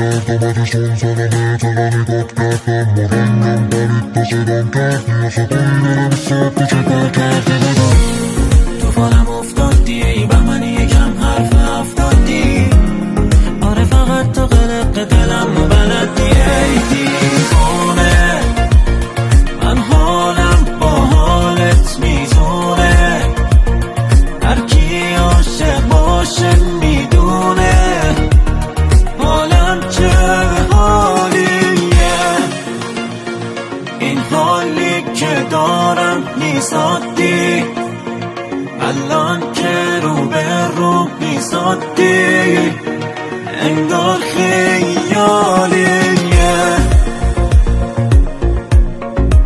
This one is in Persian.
کرد آمدشون سلامه تلانی داد کردم و رنگم برید تا صدام کرد نیاسه کنی دارم صبح تو چه کار کردی بدم تو فالم افتادی به من یکم حرف افتادی آره فقط تو قلق دلم و بلدی ای دیوانه من حالم با حالت میزونه هر کی عاشق باشه میدونه حالم چه حالیه این حالی که دارم نیستادی الان که رو به رو میزادی انگار خیالی